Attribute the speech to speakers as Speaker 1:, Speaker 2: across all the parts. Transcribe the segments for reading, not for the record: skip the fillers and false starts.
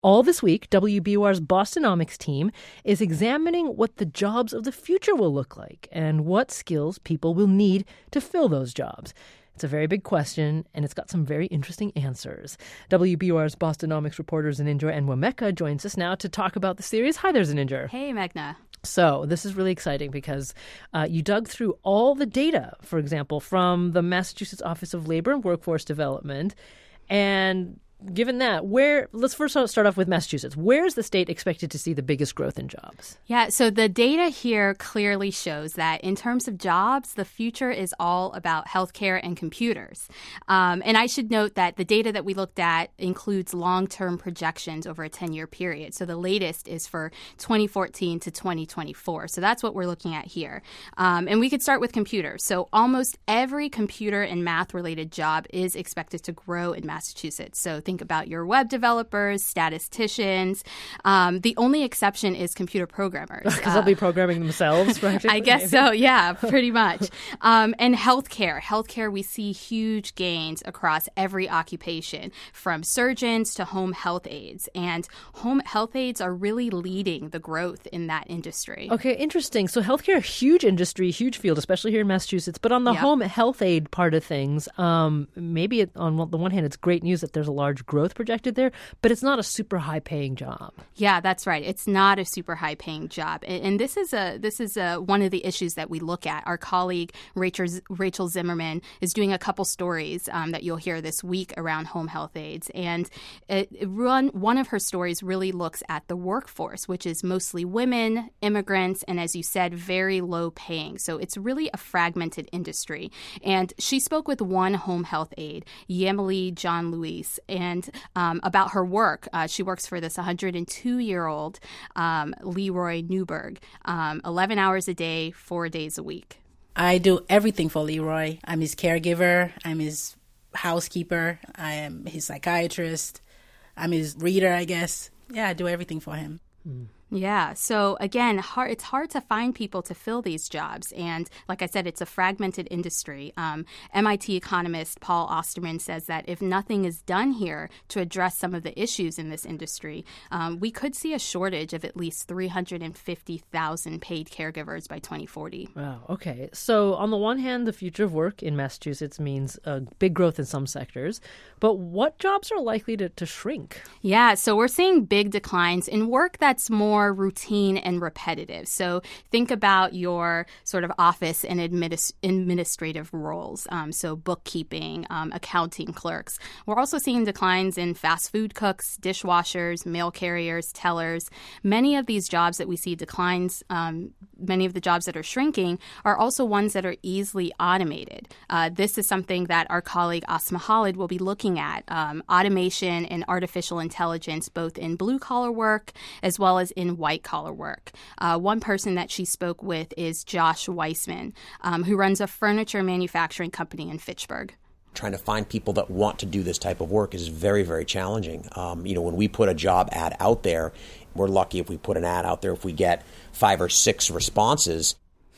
Speaker 1: All this week, WBUR's Bostonomics team is examining what the jobs of the future will look like and what skills people will need to fill those jobs. It's a very big question, and it's got some very interesting answers. WBUR's Bostonomics reporter Zeninjor Enwemeka joins us now to talk about the series. Hi there, Zeninjor.
Speaker 2: Hey, Meghna.
Speaker 1: So this is really exciting because you dug through all the data, for example, from the Massachusetts Office of Labor and Workforce Development. And given that, let's first start off with Massachusetts. Where is the state expected to see the biggest growth in jobs?
Speaker 2: Yeah, so the data here clearly shows that in terms of jobs, the future is all about healthcare and computers. And I should note that the data that we looked at includes long-term projections over a 10-year period. So the latest is for 2014 to 2024. So that's what we're looking at here. And we could start with computers. So almost every computer and math-related job is expected to grow in Massachusetts. So think about your web developers, statisticians. The only exception is computer programmers.
Speaker 1: Because they'll be programming themselves, practically.
Speaker 2: I guess so, yeah, pretty much. And healthcare. Healthcare, we see huge gains across every occupation, from surgeons to home health aides. And home health aides are really leading the growth in that industry.
Speaker 1: Okay, interesting. So healthcare, a huge industry, huge field, especially here in Massachusetts. But on the home health aid part of things, maybe on the one hand, it's great news that there's a large growth projected there, but it's not a super high-paying job.
Speaker 2: Yeah, that's right. It's not a super high-paying job, and this is one of the issues that we look at. Our colleague Rachel Zimmerman is doing a couple stories that you'll hear this week around home health aides, and one of her stories really looks at the workforce, which is mostly women, immigrants, and as you said, very low-paying. So it's really a fragmented industry. And she spoke with one home health aide, Yemily John Luis, and about her work. She works for this 102-year-old Leroy Newberg, 11 hours a day, 4 days a week.
Speaker 3: I do everything for Leroy. I'm his caregiver. I'm his housekeeper. I am his psychiatrist. I'm his reader, I guess. Yeah, I do everything for him.
Speaker 2: Yeah. So again, it's hard to find people to fill these jobs. And like I said, it's a fragmented industry. MIT economist Paul Osterman says that if nothing is done here to address some of the issues in this industry, we could see a shortage of at least 350,000 paid caregivers by 2040.
Speaker 1: Wow. Okay. So on the one hand, the future of work in Massachusetts means big growth in some sectors. But what jobs are likely to shrink?
Speaker 2: Yeah. So we're seeing big declines in work that's more routine and repetitive. So think about your sort of office and administrative roles. So bookkeeping, accounting clerks. We're also seeing declines in fast food cooks, dishwashers, mail carriers, tellers. Many of these jobs that we see declines, many of the jobs that are shrinking are also ones that are easily automated. This is something that our colleague Asma Khalid will be looking at, automation and artificial intelligence, both in blue-collar work as well as in white-collar work. One person that she spoke with is Josh Weissman, who runs a furniture manufacturing company in Fitchburg.
Speaker 4: Trying to find people that want to do this type of work is very, very challenging. When we put a job ad out there, we're lucky if we put an ad out there if we get 5 or 6 responses.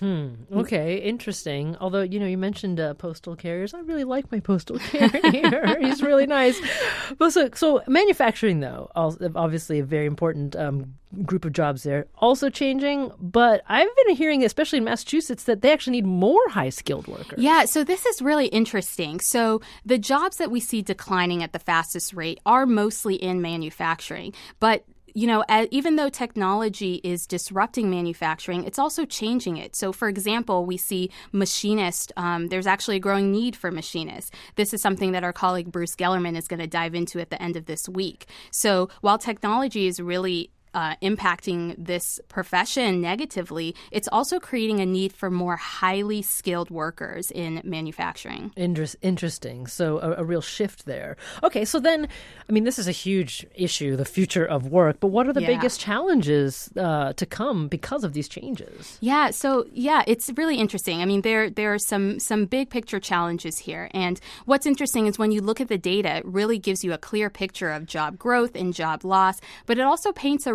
Speaker 1: Okay, interesting. Although, you mentioned postal carriers. I really like my postal carrier. He's really nice. But so manufacturing, though, obviously a very important group of jobs there, also changing. But I've been hearing, especially in Massachusetts, that they actually need more high-skilled workers.
Speaker 2: Yeah, so this is really interesting. So the jobs that we see declining at the fastest rate are mostly in manufacturing. But even though technology is disrupting manufacturing, it's also changing it. So, for example, we see machinist. There's actually a growing need for machinists. This is something that our colleague Bruce Gellerman is going to dive into at the end of this week. So, while technology is really impacting this profession negatively, it's also creating a need for more highly skilled workers in manufacturing.
Speaker 1: Interesting. So a real shift there. Okay, so then, this is a huge issue, the future of work, but what are the biggest challenges to come because of these changes?
Speaker 2: It's really interesting. There are some big picture challenges here. And what's interesting is when you look at the data, it really gives you a clear picture of job growth and job loss, but it also paints a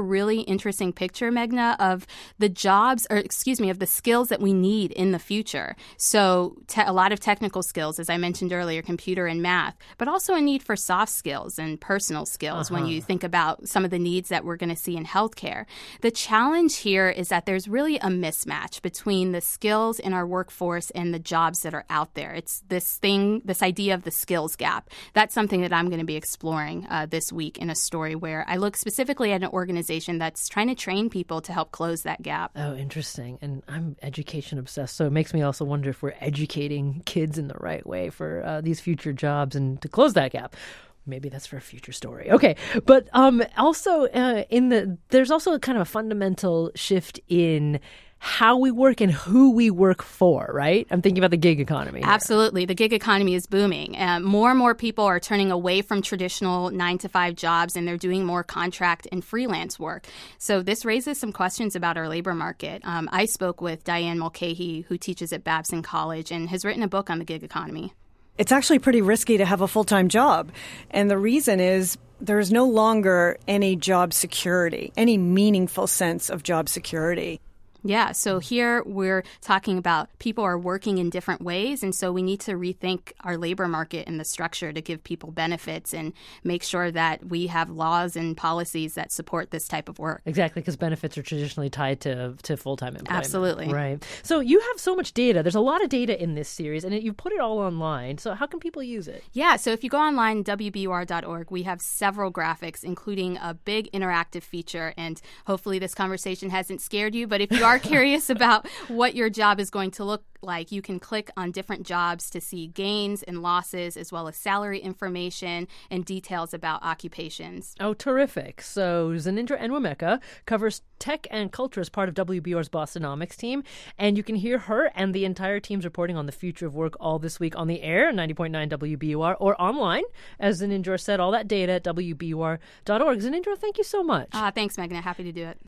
Speaker 2: really interesting picture, Meghna, of the jobs, of the skills that we need in the future. So a lot of technical skills, as I mentioned earlier, computer and math, but also a need for soft skills and personal skills when you think about some of the needs that we're going to see in healthcare. The challenge here is that there's really a mismatch between the skills in our workforce and the jobs that are out there. It's this idea of the skills gap. That's something that I'm going to be exploring this week in a story where I look specifically at an organization that's trying to train people to help close that gap.
Speaker 1: Oh, interesting. And I'm education obsessed, so it makes me also wonder if we're educating kids in the right way for these future jobs and to close that gap. Maybe that's for a future story. Okay, but also there's also a kind of a fundamental shift in how we work and who we work for, right? I'm thinking about the gig economy here.
Speaker 2: Absolutely. The gig economy is booming. More and more people are turning away from traditional 9-to-5 jobs, and they're doing more contract and freelance work. So this raises some questions about our labor market. I spoke with Diane Mulcahy, who teaches at Babson College and has written a book on the gig economy.
Speaker 5: It's actually pretty risky to have a full-time job. And the reason is there's no longer any job security, any meaningful sense of job security.
Speaker 2: Yeah, so here we're talking about people are working in different ways, and so we need to rethink our labor market and the structure to give people benefits and make sure that we have laws and policies that support this type of work.
Speaker 1: Exactly, because benefits are traditionally tied to full-time employment.
Speaker 2: Absolutely.
Speaker 1: Right. So you have so much data. There's a lot of data in this series, and you put it all online. So how can people use it?
Speaker 2: Yeah, so if you go online, WBUR.org, we have several graphics, including a big interactive feature, and hopefully this conversation hasn't scared you, but if you are curious about what your job is going to look like, you can click on different jobs to see gains and losses, as well as salary information and details about occupations.
Speaker 1: Oh, terrific. So Zanindra Nwameka covers tech and culture as part of WBUR's Bostonomics team, and you can hear her and the entire team's reporting on the future of work all this week on the air, 90.9 WBUR, or online, as Zanindra said, all that data at WBUR.org. Zanindra, thank you so much.
Speaker 2: Thanks, Meghna. Happy to do it.